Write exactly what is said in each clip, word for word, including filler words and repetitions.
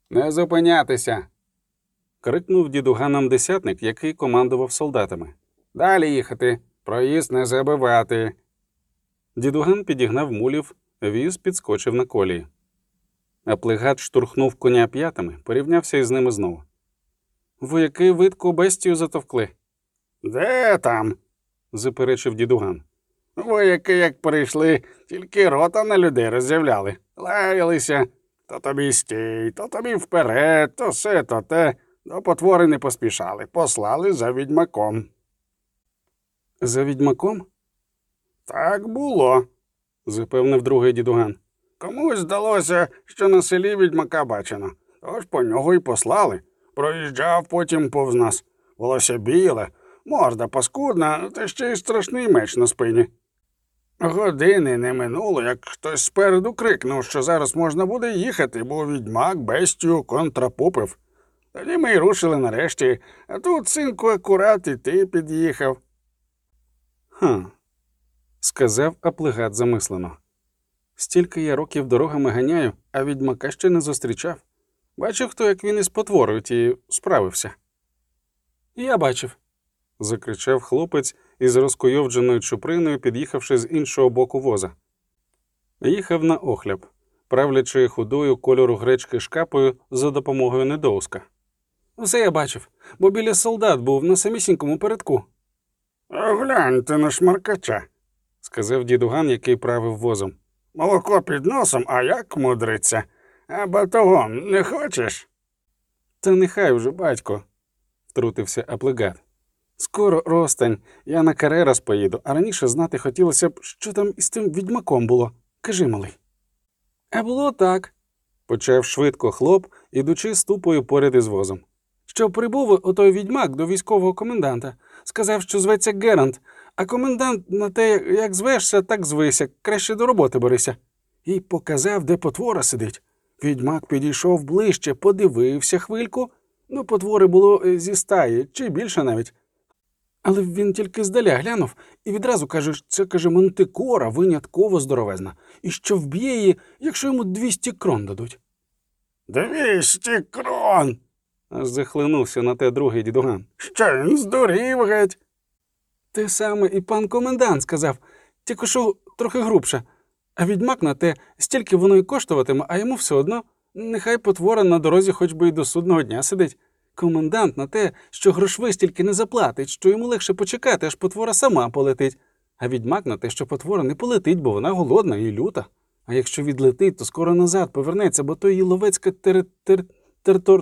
Не зупинятися!» – крикнув дідуганом десятник, який командував солдатами. «Далі їхати! Проїзд не забивати!» Дідуган підігнав мулів, віз підскочив на колії. Аплигат штурхнув коня п'ятами, порівнявся із ними знову. «Вояки видко бестію затовкли». «Де там?» – заперечив дідуган. «Вояки, як прийшли, тільки рота на людей роззявляли. Лаялися. То тобі стій, то тобі вперед, то се, то те. До потвори не поспішали. Послали за відьмаком». «За відьмаком?» «Так було», – запевнив другий дідуган. «Комусь здалося, що на селі відьмака бачено. Тож по нього й послали. Проїжджав потім повз нас. Волосся біле, морда паскудна, та ще й страшний меч на спині. Години не минуло, як хтось спереду крикнув, що зараз можна буде їхати, бо відьмак бестію контрапупив. Тоді ми й рушили нарешті, а тут, синку, акурат і ти під'їхав». «Ха», – сказав Аплигат замислено. «Стільки я років дорогами ганяю, а відьмака ще не зустрічав. Бачив, хто, як він із потворою тією справився». «Я бачив», – закричав хлопець із розкуйовдженою чуприною, під'їхавши з іншого боку воза. Їхав на охляб, правлячи худою кольору гречки шкапою за допомогою недоуска. «Все я бачив, бо біля солдат був на самісінькому передку». «Гляньте на шмаркача», – сказав дідуган, який правив возом. «Молоко під носом, а як мудриться. А батогом не хочеш?» «Та нехай вже, батько», – втрутився Аплигат. «Скоро розстань, я на Карерас поїду, а раніше знати хотілося б, що там із тим відьмаком було. Кажи, малий». «А було так», – почав швидко хлоп, ідучи ступою поряд із возом. «Що прибув отой відьмак до військового коменданта. Сказав, що зветься Герант, а комендант на те, як звешся, так звися, краще до роботи берися. І показав, де потвора сидить. Відьмак підійшов ближче, подивився хвильку. Ну, потвори було зі стаї, чи більше навіть. Але він тільки здаля глянув і відразу каже, це, каже, мантикора винятково здоровезна, і що вб'є її, якщо йому двісті крон дадуть». «Двісті крон!» – аж захлинувся на те другий дідуган. «Що він здурів геть?» «Те саме і пан комендант сказав, тільки що трохи грубше. А відьмак на те, стільки воно й коштуватиме, а йому все одно, нехай потвора на дорозі хоч би й до судного дня сидить. Комендант на те, що грошви стільки не заплатить, що йому легше почекати, аж потвора сама полетить. А відьмак на те, що потвора не полетить, бо вона голодна і люта. А якщо відлетить, то скоро назад повернеться, бо то її ловецька тер-тер-тер-тор...»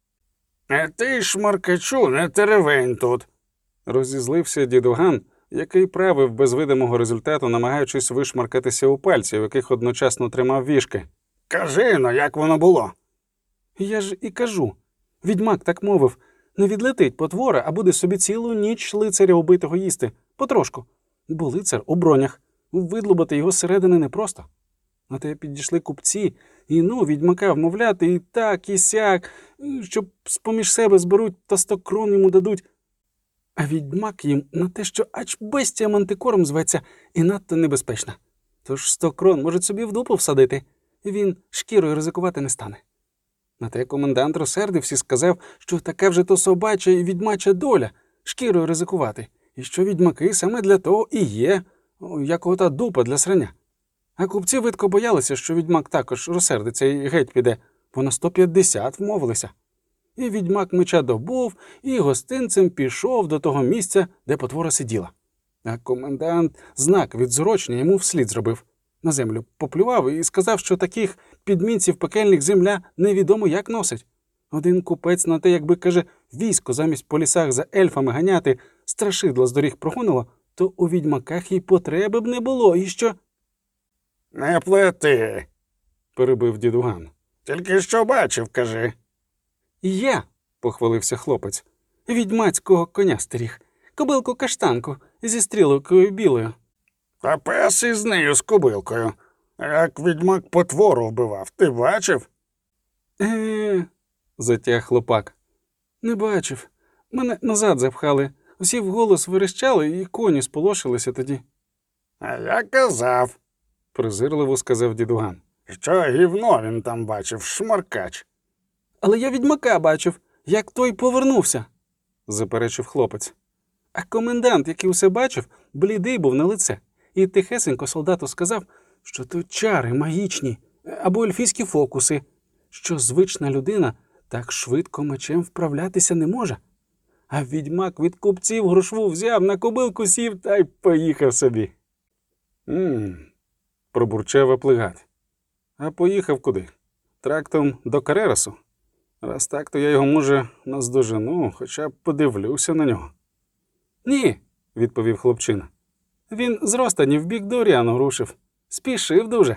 «А ти, шмаркачу, не теревень тут», – розізлився дідуган, який правив без видимого результату, намагаючись вишмаркатися у пальці, в яких одночасно тримав вішки. «Кажи, ну, як воно було?» «Я ж і кажу. Відьмак так мовив, не відлетить потвора, а буде собі цілу ніч лицаря убитого їсти. Потрошку. Бо лицар у бронях. Видлубати його зсередини непросто. На те підійшли купці, і ну, відьмака вмовляти, і так, і сяк, щоб з-поміж себе зберуть та сто крон йому дадуть. А відьмак їм на те, що ач бестія мантикором зветься, і надто небезпечна. Тож сто крон можуть собі в дупу всадити, і він шкірою ризикувати не стане. На те комендант розсердився і сказав, що така вже то собача і відьмача доля шкірою ризикувати, і що відьмаки саме для того і є, як ота дупа для срання. А купці видко боялися, що відьмак також розсердиться і геть піде, бо на сто п'ятдесят вмовилися. І відьмак меча добув, і гостинцем пішов до того місця, де потвора сиділа. А комендант знак від зурочення йому вслід зробив. На землю поплював і сказав, що таких підмінців пекельних земля невідомо як носить. Один купець на те, якби, каже, військо замість по лісах за ельфами ганяти, страшидло з доріг прогонило, то у відьмаках і потреби б не було, і що... «Не плети», – перебив дідуган. «Тільки що бачив, кажи». «Я», – похвалився хлопець, – відьмацького коня стеріг, кобилку-каштанку зі стрілокою білою. «Та пес із нею з кобилкою. Як відьмак потвору вбивав, ти бачив?» «Е-е-е», – затяг хлопак. «Не бачив. Мене назад запхали. Усі вголос верещали, і коні сполошилися тоді». «А я казав», – презирливо сказав дідуган, – що гівно він там бачив, шмаркач. Але я відьмака бачив, як той повернувся, заперечив хлопець. А комендант, який усе бачив, блідий був на лице, і тихесенько солдату сказав, що то чари магічні або ельфійські фокуси, що звична людина так швидко мечем вправлятися не може. А відьмак від купців грошву взяв, на кобилку сів та й поїхав собі. «Ммм», – пробурчав Аплигат. «А поїхав куди? Трактом до Карерасу? Раз так, то я його, може, наздожену, хоча б подивлюся на нього». «Ні», – відповів хлопчина. «Він з Ростані в бік до Оріану рушив. Спішив дуже».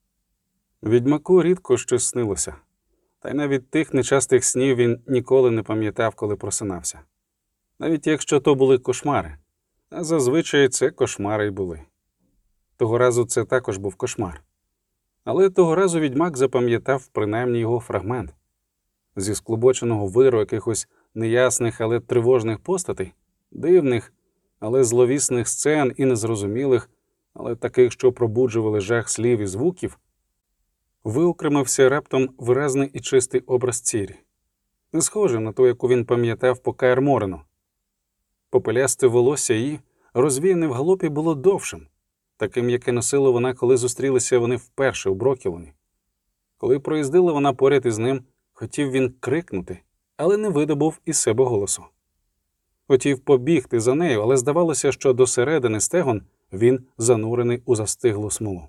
Відьмаку рідко щось снилося. Та й навіть тих нечастих снів він ніколи не пам'ятав, коли просинався. Навіть якщо то були кошмари. А зазвичай це кошмари й були. Того разу це також був кошмар. Але того разу відьмак запам'ятав принаймні його фрагмент. Зі склобоченого виру якихось неясних, але тривожних постатей, дивних, але зловісних сцен і незрозумілих, але таких, що пробуджували жах слів і звуків, виокремився раптом виразний і чистий образ Цірі, не схожий на ту, яку він пам'ятав по Каер Морену. Попелясте волосся її, розвіяне в галопі, було довшим, таким, яке носила вона, коли зустрілися вони вперше у Брокілоні. Коли проїздила вона поряд із ним, хотів він крикнути, але не видобув із себе голосу. Хотів побігти за нею, але здавалося, що до середини стегон він занурений у застиглу смолу.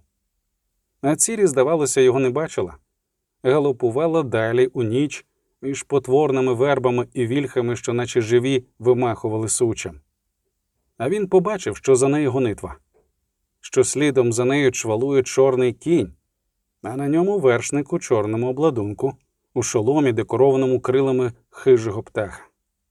А Цірі, здавалося, його не бачила. Галопувала далі у ніч між потворними вербами і вільхами, що наче живі вимахували сучем. А він побачив, що за нею гонитва, що слідом за нею чвалує чорний кінь, а на ньому вершник у чорному обладунку, у шоломі, декорованому крилами хижого птаха.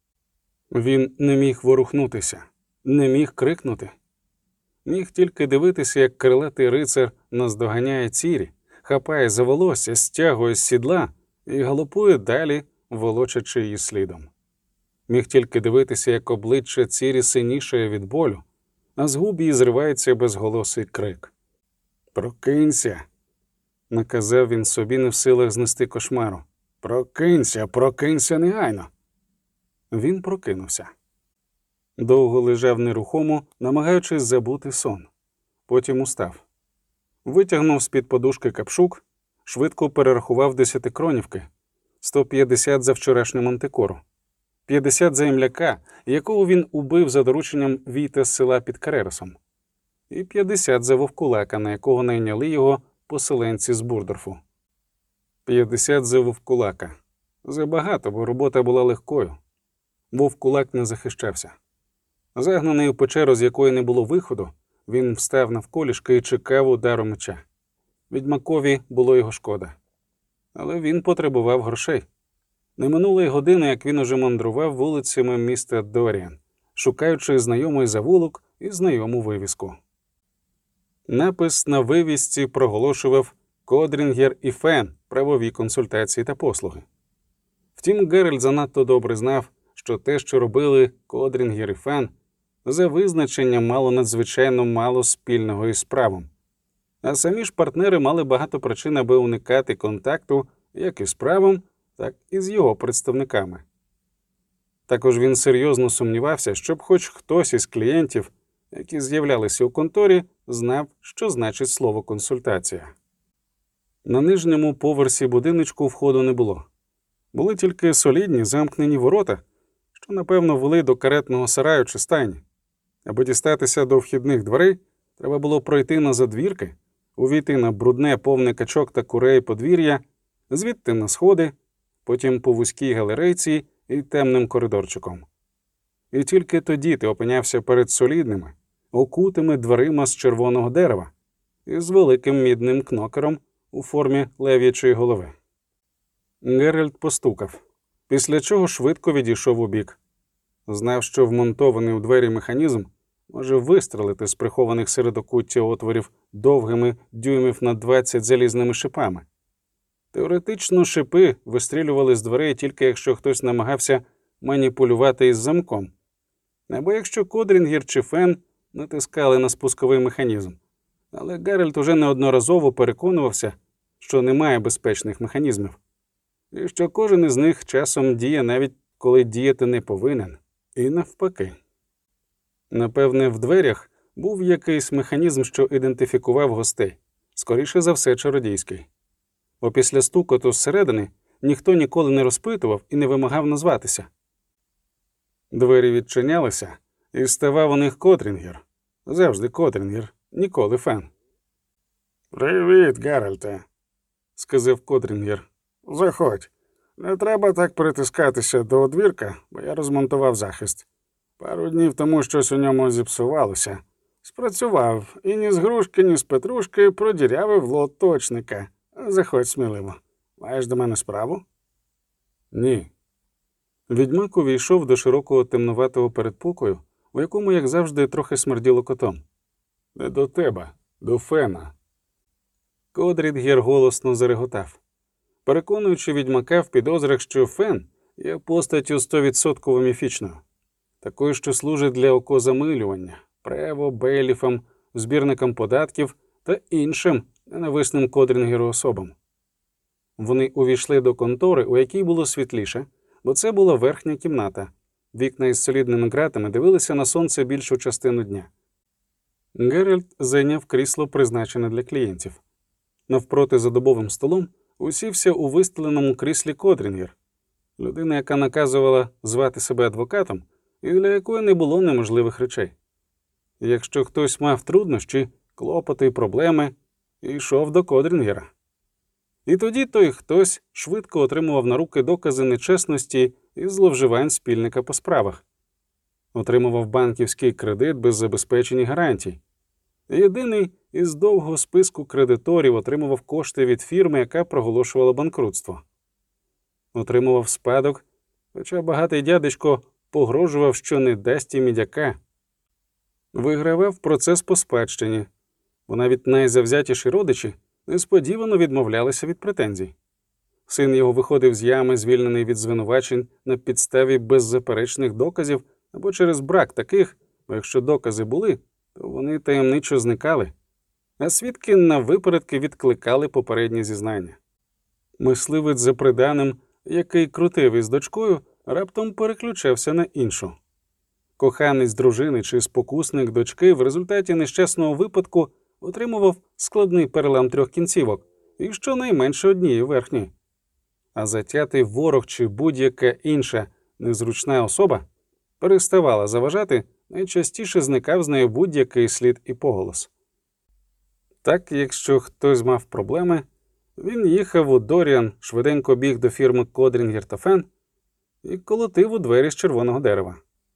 Він не міг ворухнутися, не міг крикнути. Міг тільки дивитися, як крилатий рицар наздоганяє Цірі, хапає за волосся, стягує з сідла і галопує далі, волочачи її слідом. Міг тільки дивитися, як обличчя Цірі синішає від болю, а з губ її зривається безголосий крик. «Прокинься!» – наказав він собі, не в силах знести кошмару. «Прокинься, прокинься негайно!» Він прокинувся. Довго лежав нерухомо, намагаючись забути сон. Потім устав. Витягнув з-під подушки капшук, швидко перерахував десятикронівки, сто п'ятдесят за вчорашню мантикору, п'ятдесят за імляка, якого він убив за дорученням Війта з села під Карерасом, і п'ятдесят за вовкулака, на якого найняли його поселенці з Бурдорфу. п'ятдесят за вовкулака. Забагато, бо робота була легкою. Вовкулак не захищався. Загнаний у печеру, з якої не було виходу, він встав навколішки і чекав удару меча. Відьмакові було його шкода. Але він потребував грошей. Не минуло й години, як він уже мандрував вулицями міста Доріан, шукаючи знайомий завулок і знайому вивіску. Напис на вивісці проголошував «Кодрінгер і Фен. Правові консультації та послуги». Втім, Геральт занадто добре знав, що те, що робили Кодрінгер і Фен, за визначенням мало надзвичайно мало спільного із правом. А самі ж партнери мали багато причин, аби уникати контакту як із правом, так і з його представниками. Також він серйозно сумнівався, щоб хоч хтось із клієнтів, які з'являлися у конторі, знав, що значить слово «консультація». На нижньому поверсі будиночку входу не було. Були тільки солідні замкнені ворота, що, напевно, вели до каретного сараю чи стайні. Аби дістатися до вхідних дверей, треба було пройти на задвірки, увійти на брудне, повне качок та курей подвір'я, звідти на сходи, потім по вузькій галерейці і темним коридорчиком. І тільки тоді ти опинявся перед солідними, окутими дверима з червоного дерева і з великим мідним кнокером у формі лев'ячої голови. Геральт постукав, після чого швидко відійшов убік. Знав, що вмонтований у двері механізм може вистрелити з прихованих серед окуття отворів довгими дюймів на двадцять залізними шипами. Теоретично шипи вистрілювали з дверей тільки якщо хтось намагався маніпулювати із замком, або якщо Кодрінгер чи Фен натискали на спусковий механізм. Але Геральт уже неодноразово переконувався, що немає безпечних механізмів. і що кожен із них часом діє навіть коли діяти не повинен, і навпаки. Напевне, в дверях був якийсь механізм, що ідентифікував гостей, скоріше за все чародійський. Бо після стукоту зсередини ніхто ніколи не розпитував і не вимагав назватися. Двері відчинялися, і ставав у них Кодрінгер. Завжди Кодрінгер, ніколи Фен. «Привіт, Геральте», – сказав Кодрінгер. «Заходь. Не треба так притискатися до одвірка, бо я розмонтував захист. Пару днів тому щось у ньому зіпсувалося. Спрацював, і ні з грушки, ні з петрушки продірявив лоточника. Заходь сміливо. Маєш до мене справу?» «Ні». Відьмак увійшов до широкого темнуватого передпокою, у якому, як завжди, трохи смерділо котом. «Не до тебе, до Фена». Кодрінгер голосно зареготав, переконуючи відьмака в підозрах, що Фен є постаттю стовідсотково міфічною, такою, що служить для окозамилювання, прево, бейліфам, збірникам податків та іншим ненависним Кодрінгеру особам. Вони увійшли до контори, у якій було світліше, бо це була верхня кімната. Вікна із солідними ґратами дивилися на сонце більшу частину дня. Геральт зайняв крісло, призначене для клієнтів. Навпроти за дубовим столом усівся у вистеленому кріслі Кодрінгер, людина, яка наказувала звати себе адвокатом і для якої не було неможливих речей. Якщо хтось мав труднощі, клопоти і проблеми, йшов до Кодрінгера. І тоді той хтось швидко отримував на руки докази нечесності і зловживань спільника по справах. Отримував банківський кредит без забезпечень і гарантій. Єдиний із довгого списку кредиторів отримував кошти від фірми, яка проголошувала банкрутство. Отримував спадок, хоча багатий дядечко погрожував, що не дасть і мідяка. Вигравав процес по спадщині, бо навіть найзавзятіші родичі несподівано відмовлялися від претензій. Син його виходив з ями, звільнений від звинувачень на підставі беззаперечних доказів або через брак таких, бо якщо докази були, то вони таємничо зникали, а свідки на випередки відкликали попередні зізнання. Мисливець за приданим, який крутив із дочкою, раптом переключався на іншу. Коханець дружини чи спокусник дочки в результаті нещасного випадку отримував складний перелам трьох кінцівок і щонайменше однієї верхньої. А затятий ворог чи будь-яка інша незручна особа переставала заважати, найчастіше зникав з нею будь-який слід і поголос. Так, якщо хтось мав проблеми, він їхав у Доріан, швиденько біг до фірми Кодрінгер та Фен і колотив у двері з червоного дерева.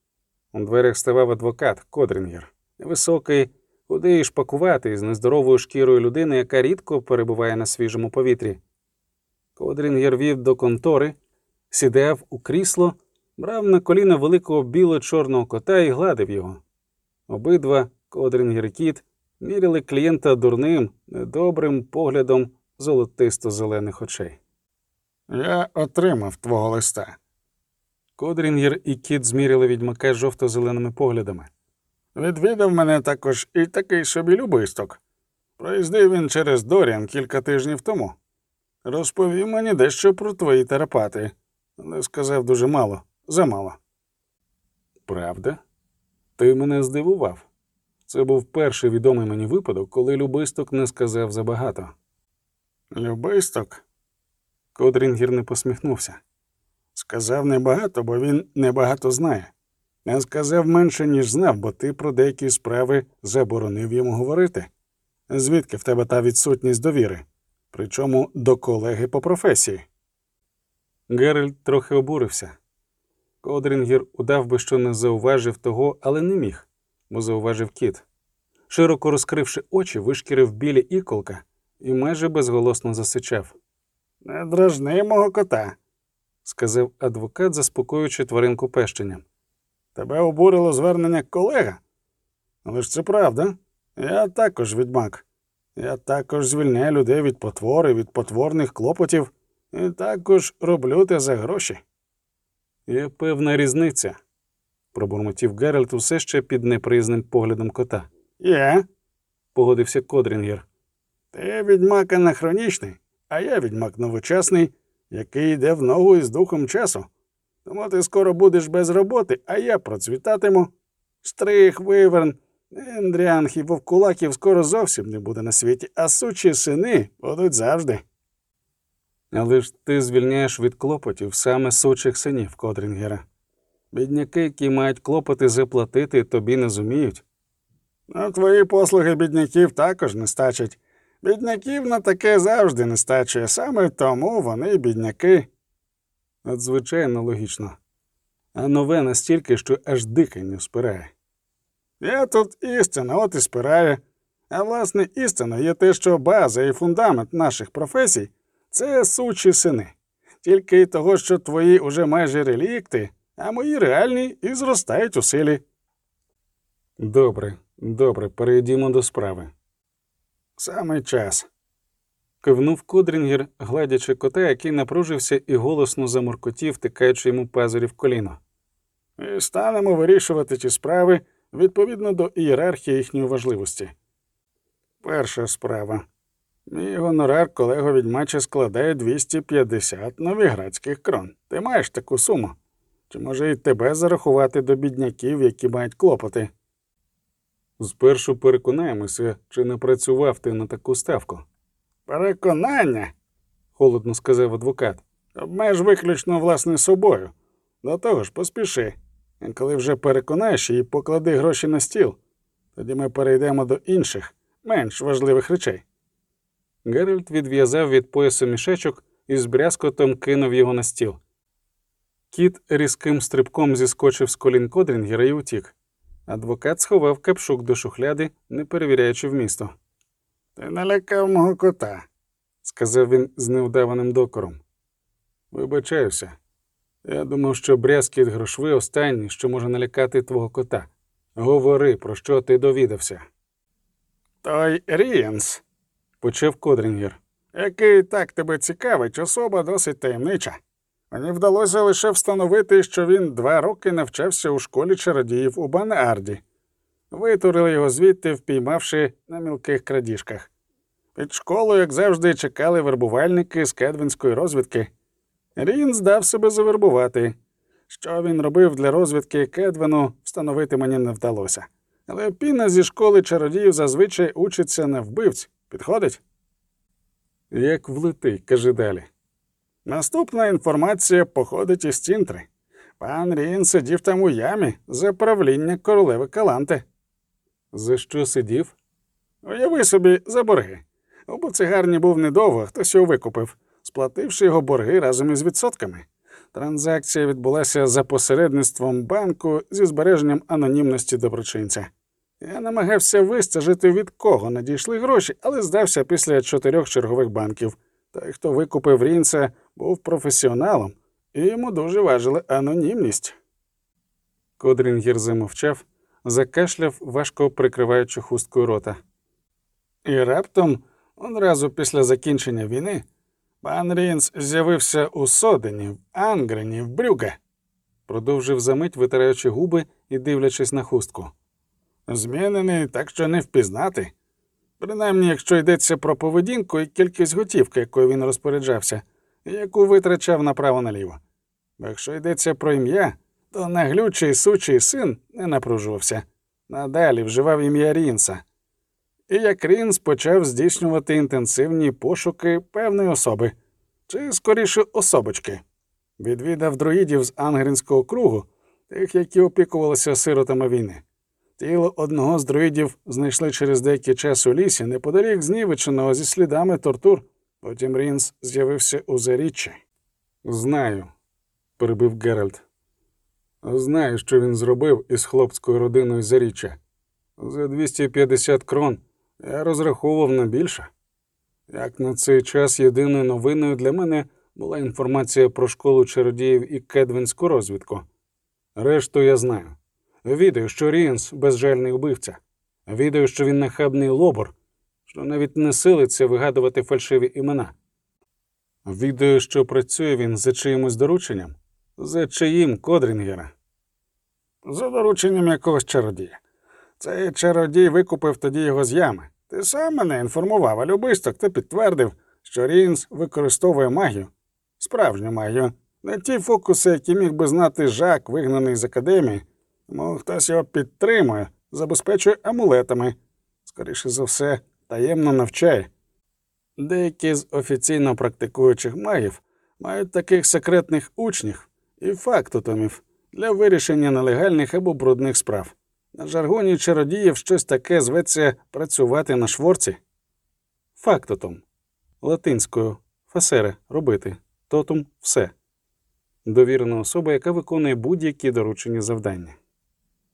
У дверях ставав адвокат Кодрінгер, невисокий, худий і шпакуватий, з нездоровою шкірою людини, яка рідко перебуває на свіжому повітрі. Кодрінгер вів до контори, сідав у крісло, брав на коліна великого біло-чорного кота і гладив його. Обидва, Кодрінгер і кіт, міряли клієнта дурним, недобрим поглядом золотисто-зелених очей. «Я отримав твого листа». Кодрінгер і кіт зміряли відьмака жовто-зеленими поглядами. «Відвідав мене також і такий собі любисток. Проїздив він через Доріан кілька тижнів тому. Розповів мені дещо про твої терапати, але сказав дуже мало, замало». «Правда? Ти мене здивував. Це був перший відомий мені випадок, коли любисток не сказав забагато». «Любисток?» Кодрінгер не посміхнувся. «Сказав небагато, бо він небагато знає. Не сказав менше, ніж знав, бо ти про деякі справи заборонив йому говорити. Звідки в тебе та відсутність довіри? Причому до колеги по професії?» Геральт трохи обурився. Кодрінгер удав би, що не зауважив того, але не міг, бо зауважив кіт. Широко розкривши очі, вишкірив білі іколка і майже безголосно засичав. «Не дражни мого кота», – сказав адвокат, заспокоюючи тваринку пещенням. «Тебе обурило звернення колега? Але ж це правда. Я також відьмак. Я також звільняю людей від потвори, від потворних клопотів. І також роблю те за гроші». «Є певна різниця», – пробурмотів Геральт усе ще під неприязним поглядом кота. «Є», – погодився Кодрінгер. «Ти відьмак анахронічний, а я відьмак новочасний, який йде в ногу із духом часу. Тому ти скоро будеш без роботи, а я процвітатиму. Штрих, виверн, ендріанг і вовкулаків скоро зовсім не буде на світі, а сучі сини будуть завжди. Але ж ти звільняєш від клопотів саме сучих синів, Кодрінгера. Бідняки, які мають клопоти заплатити, тобі не зуміють. Ну, твої послуги бідняків також не стачать. Бідняків на таке завжди не стачує, саме тому вони бідняки. Надзвичайно логічно. А нове настільки, що аж дихання спирає. Я тут істина, от і спирає. А власне істина є те, що база і фундамент наших професій – це сучі сини. Тільки й того, що твої уже майже релікти, а мої реальні і зростають у силі. Добре, добре, перейдімо до справи. Саме час. Кивнув Кодрінгер, гладячи кота, який напружився і голосно замуркотів, тикаючи йому пазурі в коліно. І станемо вирішувати ці справи відповідно до ієрархії їхньої важливості. Перша справа. Мій гонорар колего-відьмача складає двісті п'ятдесят новіградських крон. Ти маєш таку суму? Чи може і тебе зарахувати до бідняків, які мають клопоти? Спершу переконаємося, чи не працював ти на таку ставку. Переконання, Холодно сказав адвокат. обмеж виключно власне собою. До того ж, поспіши. І коли вже переконаєш її, поклади гроші на стіл. Тоді ми перейдемо до інших, менш важливих речей. Геральт відв'язав від пояса мішечок і з брязкотом кинув його на стіл. Кіт різким стрибком зіскочив з колін Кодрінгера і утік. Адвокат сховав капшук до шухляди, не перевіряючи вмісту. Ти налякав мого кота, Сказав він з невдаваним докором. Вибачаюся. Я думав, що брязкіт грошви останнє, що може налякати твого кота. Говори, про що ти довідався. Той Рієнс, Почав Кодрінгер. який так тебе цікавить, особа досить таємнича. Мені вдалося лише встановити, що він два роки навчався у школі чародіїв у Банаарді. Витурили його звідти, впіймавши на мілких крадіжках. Під школою, як завжди, чекали вербувальники з кедвінської розвідки. Рін здав себе завербувати. Що він робив для розвідки Кедвену, встановити мені не вдалося. Але Піна зі школи чародіїв зазвичай учиться на вбивць. Підходить? Як влети, кажи далі. Наступна інформація походить із Тінтри. Пан Рін сидів там у ямі за правління королеви Каланти. За що сидів? Уяви собі, за борги. У буцигарні був недовго, хтось його викупив, сплативши його борги разом із відсотками. Транзакція відбулася за посередництвом банку зі збереженням анонімності доброчинця. Я намагався вистежити, від кого надійшли гроші, але здався після чотирьох чергових банків. Той, хто викупив Рінса, був професіоналом, і йому дуже важила анонімність. Кодрінгер замовчав, закашляв, важко прикриваючи хусткою рота. І раптом, одразу після закінчення війни, пан Рінс з'явився у Содені, в Ангрені, в Брюге. Продовжив замить, витираючи губи і дивлячись на хустку. Змінений, так що не впізнати. Принаймні, якщо йдеться про поведінку і кількість готівки, якою він розпоряджався, і яку витрачав направо-наліво. Бо якщо йдеться про ім'я, то наглючий сучий син не напружувався. Надалі вживав ім'я Рінса. І як Рінс почав здійснювати інтенсивні пошуки певної особи, чи, скоріше, особочки. Відвідав друїдів з Ангрінського кругу, тих, які опікувалися сиротами війни. Тіло одного з друїдів знайшли через деякий час у лісі, неподалік знівеченого зі слідами тортур. Потім Рінс з'явився у Заріччі. Знаю, перебив Геральт. Знаю, що він зробив із хлопською родиною Заріччя. За двісті п'ятдесят крон я розраховував на більше. Як на цей час єдиною новиною для мене була інформація про школу чародіїв і кедвінську розвідку. Решту я знаю. Відаю, що Рінс – безжальний убивця. Відаю, що він нахабний лобор, що навіть не силиться вигадувати фальшиві імена. Відаю, що працює він за чиїмось дорученням. За чиїм, Кодрінгера? За дорученням якогось чародія. Цей чародій викупив тоді його з ями. Ти сам мене інформував, а любисток ти підтвердив, що Рінс використовує магію. Справжню маю. Не ті фокуси, які міг би знати Жак, вигнаний з академії. Тому хтось його підтримує, забезпечує амулетами. Скоріше за все, таємно навчає. Деякі з офіційно практикуючих магів мають таких секретних учнів і фактотомів для вирішення нелегальних або брудних справ. На жаргоні чародіїв щось таке зветься «працювати на шворці». Фактотом. Латинською «фасере» – робити, тотум – все. Довірена особа, яка виконує будь-які доручені завдання.